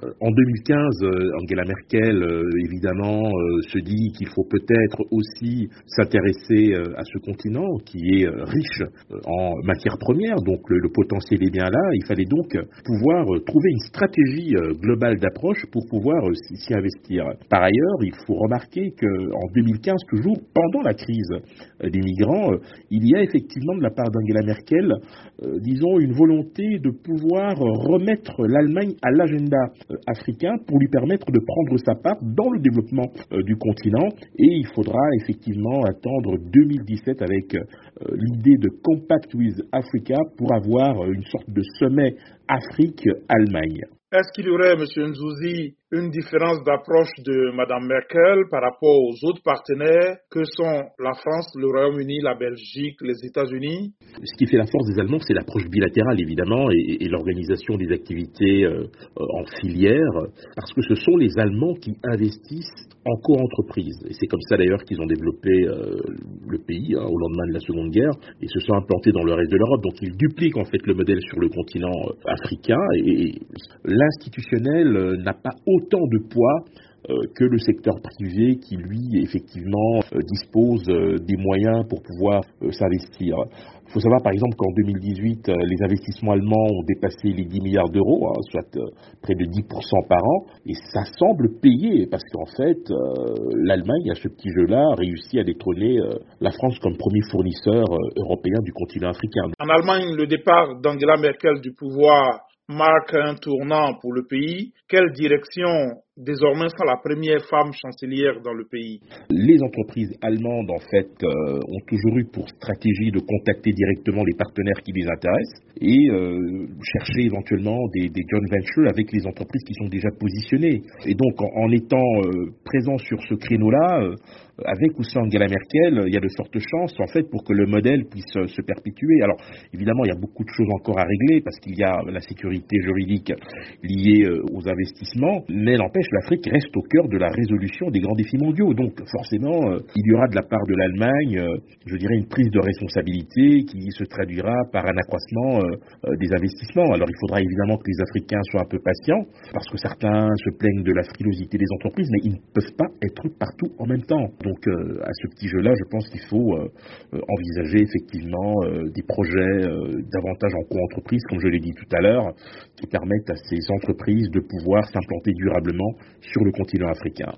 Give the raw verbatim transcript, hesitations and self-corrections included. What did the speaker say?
En deux mille quinze, euh, Angela Merkel, euh, évidemment, euh, se dit qu'il faut peut-être aussi s'intéresser euh, à ce continent qui est euh, riche euh, en matières premières, donc le, le potentiel est bien là. Il fallait donc pouvoir euh, trouver une stratégie euh, globale d'approche pour pouvoir euh, s'y s'y investir. Par ailleurs, il faut remarquer qu'en deux mille quinze, toujours pendant la crise euh, des migrants, euh, il y a effectivement de la part d'Angela Merkel, euh, disons, une volonté de pouvoir euh, remettre l'Allemagne à l'agenda euh, africain pour lui permettre de prendre sa part dans le développement euh, du continent. Et il faudra effectivement attendre deux mille dix-sept avec euh, l'idée de Compact with Africa pour avoir une sorte de sommet Afrique-Allemagne. Est-ce qu'il y aurait, M. Nzouzi, une différence d'approche de Mme Merkel par rapport aux autres partenaires que sont la France, le Royaume-Uni, la Belgique, les États-Unis? Ce qui fait la force des Allemands, c'est l'approche bilatérale, évidemment, et, et l'organisation des activités euh, en filière, parce que ce sont les Allemands qui investissent en co-entreprise. Et c'est comme ça, d'ailleurs, qu'ils ont développé euh, le pays hein, au lendemain de la Seconde Guerre, et se sont implantés dans le reste de l'Europe. Donc, ils dupliquent, en fait, le modèle sur le continent euh, africain, et, et l'institutionnel euh, n'a pas autant de poids euh, que le secteur privé qui, lui, effectivement, euh, dispose euh, des moyens pour pouvoir euh, s'investir. Il faut savoir, par exemple, qu'en deux mille dix-huit, euh, les investissements allemands ont dépassé les dix milliards d'euros, hein, soit euh, près de dix pour cent par an, et ça semble payer, parce qu'en fait, euh, l'Allemagne, à ce petit jeu-là, a réussi à détrôner euh, la France comme premier fournisseur euh, européen du continent africain. En Allemagne, le départ d'Angela Merkel du pouvoir marque un tournant pour le pays. Quelle direction désormais sera la première femme chancelière dans le pays? Les entreprises allemandes, en fait, euh, ont toujours eu pour stratégie de contacter directement les partenaires qui les intéressent et euh, chercher éventuellement des, des joint ventures avec les entreprises qui sont déjà positionnées. Et donc, en, en étant euh, présent sur ce créneau-là, euh, avec ou sans Angela Merkel, il y a de fortes chances, en fait, pour que le modèle puisse se perpétuer. Alors, évidemment, il y a beaucoup de choses encore à régler parce qu'il y a la sécurité juridique liée aux investissements, mais n'empêche, l'Afrique reste au cœur de la résolution des grands défis mondiaux. Donc, forcément, euh, il y aura de la part de l'Allemagne, euh, je dirais, une prise de responsabilité qui se traduira par un accroissement euh, euh, des investissements. Alors, il faudra évidemment que les Africains soient un peu patients, parce que certains se plaignent de la frilosité des entreprises, mais ils ne peuvent pas être partout en même temps. Donc, euh, à ce petit jeu-là, je pense qu'il faut euh, euh, envisager effectivement euh, des projets euh, davantage en co-entreprise, comme je l'ai dit tout à l'heure, qui permettent à ces entreprises de pouvoir s'implanter durablement sur le continent africain.